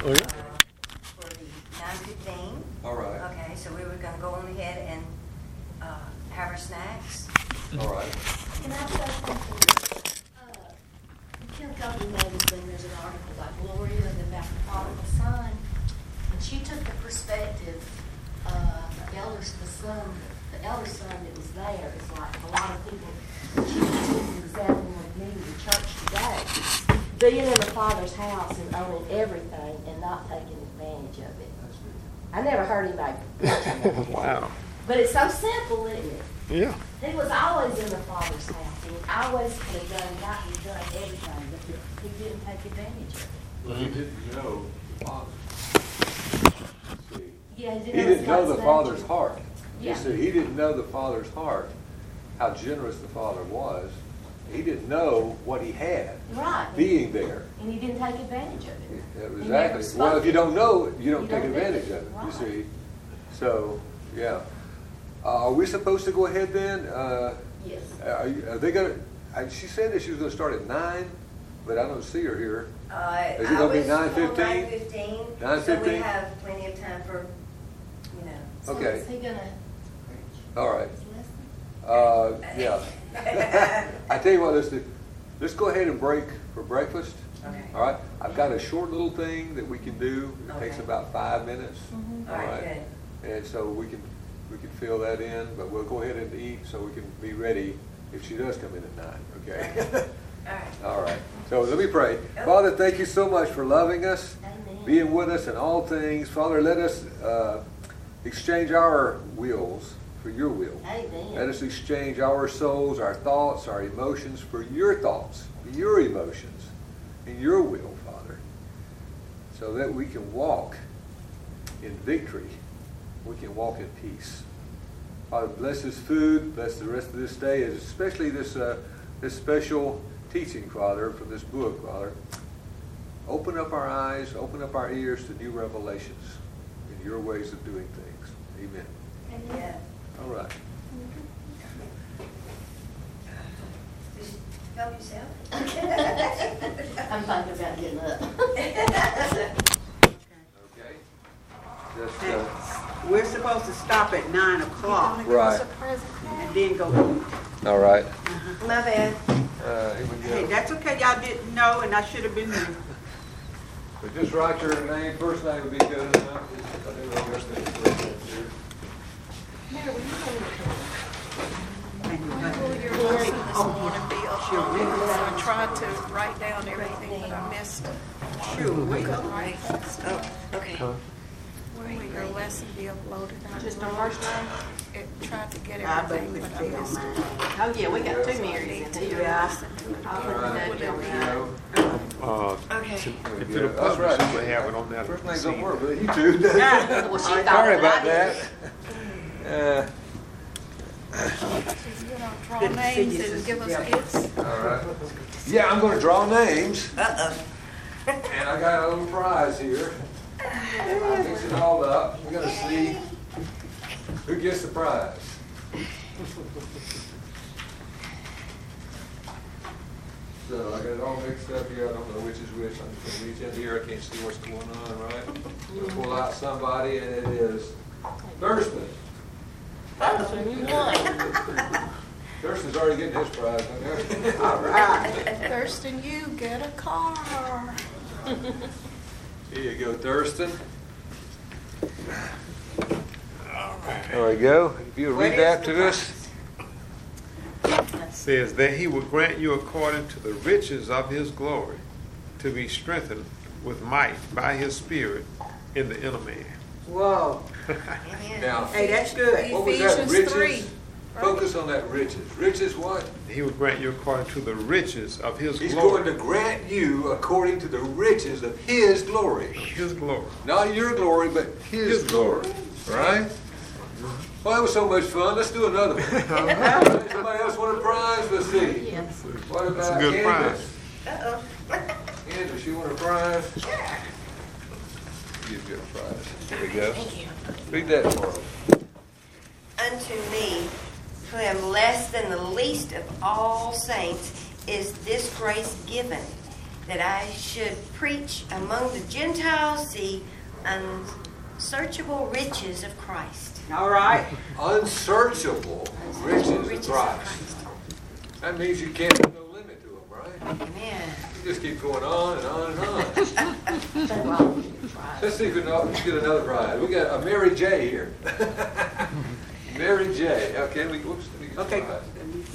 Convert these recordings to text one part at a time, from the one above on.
Oh, yeah. For the 9:15. All right. Okay, so we were gonna go on ahead and have our snacks. All right. Can I say something? Kim Covey magazine, there's an article by Gloria about the prodigal son, and she took the perspective of the elder son that was there. It's like a lot of people, she took an example of me in the church today, being in the Father's house and owning everything and not taking advantage of it. I never heard anybody mention that. Wow. But it's so simple, isn't it? Yeah. He was always in the Father's house, and he always could have done everything, but he didn't take advantage of it. Well, he didn't know the Father. See, Yeah, he didn't know the Father's heart. Yeah. You see, he didn't know the Father's heart, how generous the Father was. He didn't know what he had Right. being there. And he didn't take advantage of it. Yeah, He exactly. never spoke Well, if you it. don't know it, you don't You take don't do advantage it. of it, you Right. see. So, yeah. Are we supposed to go ahead then? Yes. Are they going to, she said that she was going to start at 9, but I don't see her here. Is it gonna be 9:15? 9:15. 9:15? So we have plenty of time for, So Okay. is he gonna All right. preach his lesson? Yeah. I tell you what, let's go ahead and break for breakfast. Okay. All right. I've got a short little thing that we can do. It takes Okay. about 5 minutes. All right, good. And so we can fill that in, but we'll go ahead and eat so we can be ready if she does come in at 9. Okay. All right. All right. So let me pray. Father, thank you so much for loving us, Amen. being with us in all things. Father, let us exchange our wills for your will. Amen. Let us exchange our souls, our thoughts, our emotions for your thoughts, your emotions, and your will, Father, so that we can walk in victory. We can walk in peace. Father, bless this food, bless the rest of this day, especially this special teaching, Father, from this book, Father. Open up our eyes, open up our ears to new revelations in your ways of doing things. Amen. Yeah. All right. Just help yourself. I'm thinking about getting up. Okay. Just, We're supposed to stop at 9 o'clock right. and then go eat. All right. My bad. Here we Hey, go. that's okay. Y'all didn't know, and I should have been there. But just write your name, first name would be good enough. Thank you. Well, your lesson this morning, Bill. I tried to write down everything, but I missed it. Sure, we Couldn't write. Oh, okay. Will your lesson be uploaded? Just our first name? It tried to get I everything, bet but I it's missed it. Oh, yeah, we got two Marys Need in to here. listen to it. All right. Would it be- Okay. If it'll publish, you would have it on that. First names don't work, but you too. Well, she thought Sorry that about I that. did. She's gonna draw Good to see names you, and Sister give us Deborah. gifts. All right. Yeah, I'm going to draw names. Uh-oh. And I got a little prize here. I mix it all up. We're going to see who gets the prize. So I got it all mixed up here. I don't know which is which. I'm just going to reach in here. I can't see what's going on, right? I'm going to pull out somebody, and it is Thurston. Thurston's already getting his prize. All right. Thurston, you get a car. Here you go, Thurston. There we go. If you would read that to us. Says that he will grant you according to the riches of his glory to be strengthened with might by his spirit in the inner man. Whoa. Now, Hey, that's good. what was that? Ephesians 3, Riches? Focus on that riches. Riches what? He will grant you according to the riches of his He's glory. going to grant you according to the riches of his glory. His glory. Not your glory, but his glory. Right? Well, that was so much fun. Let's do another one. Somebody else want a prize? Let's see. Yes. What about That's a good Candace? Uh-oh. Candace, you want a prize? You get a prize. There we go. Thank you. Read that for us. Unto me, who am less than the least of all saints, is this grace given, that I should preach among the Gentiles the unsearchable riches of Christ. All right. Unsearchable riches of Christ. That means you can't put no limit to them, right? Amen. You just keep going on and on and on. They're all getting tried. Let's see if we can get another prize. We got a Mary J here. Mary J. Okay, whoops, let me get Okay. the prize.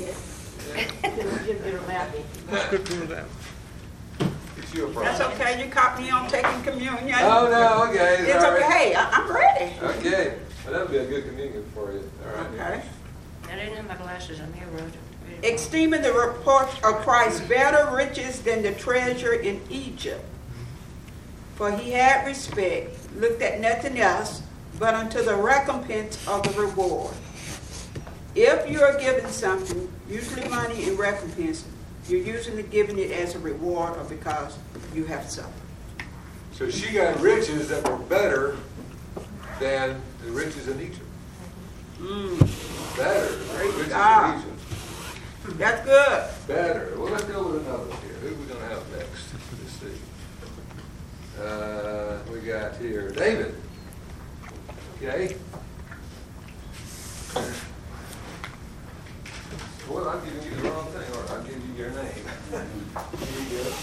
Get her happy. What's good for that? Get you a prize. That's okay. You caught me on taking communion. Oh, no, okay. It's all right. okay. Hey, I'm ready. Okay. Well, that would be a good communion for you. All right. Okay. I didn't have my glasses. I'm here, Rhoda. Esteeming the report of Christ better riches than the treasure in Egypt. For he had respect, looked at nothing else, but unto the recompense of the reward. If you are given something, usually money in recompense, you're usually giving it as a reward or because you have suffered. So she got riches that were better than the riches in Egypt. Better than the riches God. in Egypt. That's good. Better. Well, let's go with another here. Who are we going to have next? Let's see. We got here David. Okay. Well, I'm giving you the wrong thing, or I'll give you your name. Here you go.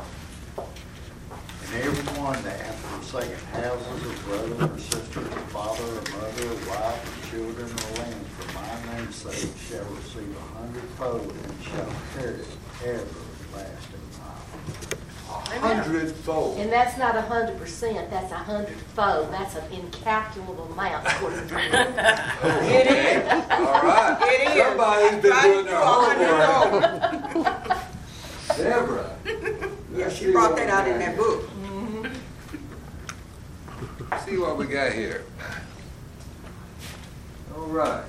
And everyone that hath forsaken houses, or brother, or sister, or father, or mother, or wife, or children, or land, for my name's sake, shall receive 100-fold, and shall inherit everlasting life. 100-fold. And that's not 100%, that's 100-fold. That's an incalculable amount. It is. All right. It is. Somebody's been Try doing to their do homework. Deborah. Yeah, she brought that out in that book. See what we got here. All right.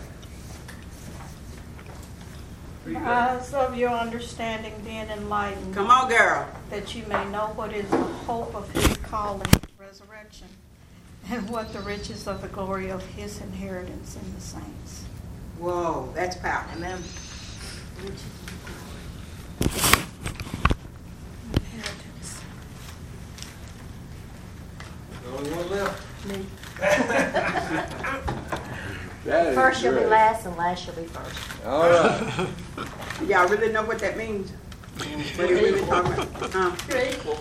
Eyes of your understanding being enlightened, Come on, girl. that you may know what is the hope of his calling, resurrection, and what the riches of the glory of his inheritance in the saints. Whoa, that's powerful. Amen. Inheritance. The only one left. Me. That is First shall be great. last, and last shall be first. All right. Y'all really know what that means? What are you really talking about? You're equal.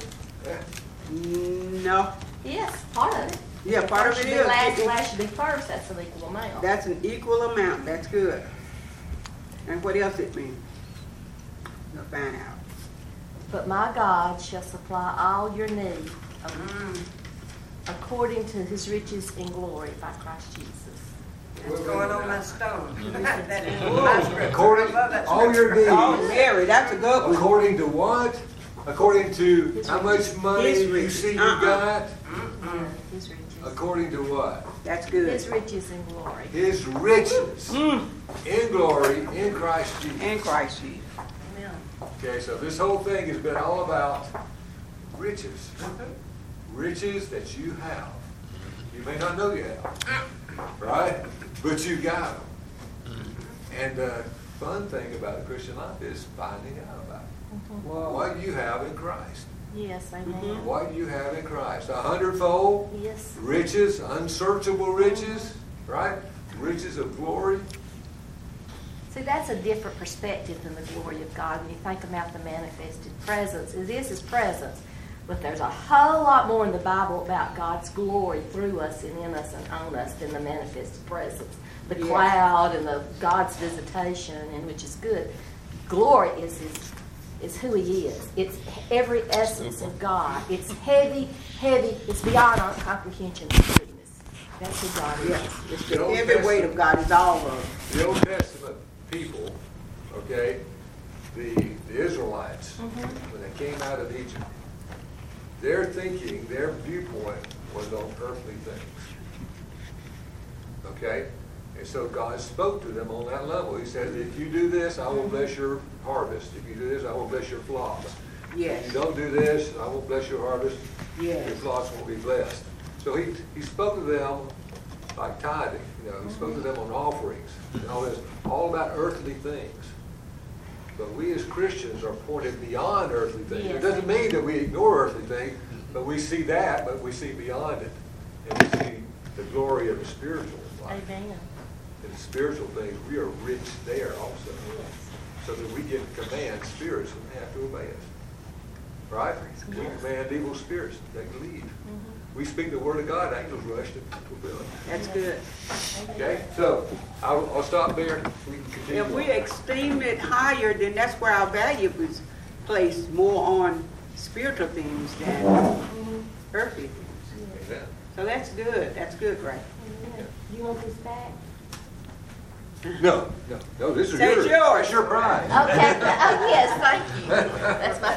No. Yes, part of it. Yeah, part of First it should be last, is. last should be first. That's an equal amount. That's an equal amount. That's good. And what else it means? You'll find out. But my God shall supply all your need according to his riches in glory by Christ Jesus. That's going on my stone. That is my scripture. According I love that all your scripture. Oh, needs. Mary, that's a good one. According to what? According to how much money His you riches. see you Uh-uh. got? His riches. According to what? That's good. His riches in glory. His riches in glory in Christ Jesus. And Christ Jesus. Amen. Okay, so this whole thing has been all about riches. Riches that you have. You may not know you have, right? But you got them. And the fun thing about a Christian life is finding out about it. What you have in Christ. Yes, amen. What you have in Christ. 100-fold Yes. riches, unsearchable riches, right? Riches of glory. See, that's a different perspective than the glory of God when you think about the manifested presence. This is presence, but there's a whole lot more in the Bible about God's glory through us and in us and on us than the manifested presence. The cloud and the God's visitation, and which is good. Glory is who He is. It's every essence of God. It's heavy, it's beyond our comprehension and goodness. That's who God is. Yes. It's the heavy weight of God is all of it. The Old Testament people, okay, the Israelites, when they came out of Egypt, their thinking, their viewpoint was on earthly things. Okay? And so God spoke to them on that level. He said, if you do this, I will bless your harvest. If you do this, I will bless your flocks. Yes. If you don't do this, I will bless your harvest. Yes. Your flocks won't be blessed. So he spoke to them like tithing. You know, he spoke to them on offerings and all this, all about earthly things. But we as Christians are pointed beyond earthly things. It Yes. doesn't mean that we ignore earthly things, but we see that, but we see beyond it. And we see the glory of the spiritual life. Amen. In the spiritual things, we are rich there also. So that we get to command spirits and they have to obey us. Right? We Yes. command evil spirits, they can leave. We speak the word of God, angels rush to fulfill it. That's good. Okay, so I'll stop there. We can continue. If we on. esteem it higher, then that's where our value is placed more on spiritual things than earthly things. Amen. So that's good. That's good, right? You want this back? No, this is So it's yours. yours. That's your prize. Okay, oh, yes, thank you. That's my